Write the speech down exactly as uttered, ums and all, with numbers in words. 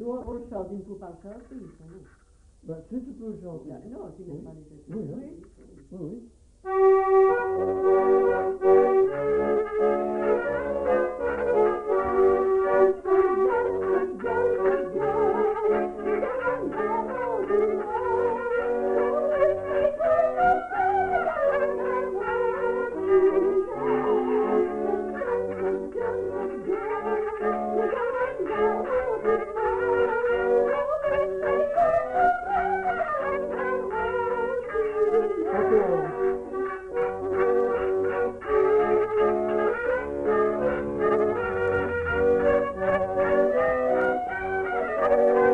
on, on chante, il ne faut pas le chanter. Non. Ben, si tu peux chanter. Non, tu n'aimes pas les textes. Oui, oui. Oui, oui. Thank you.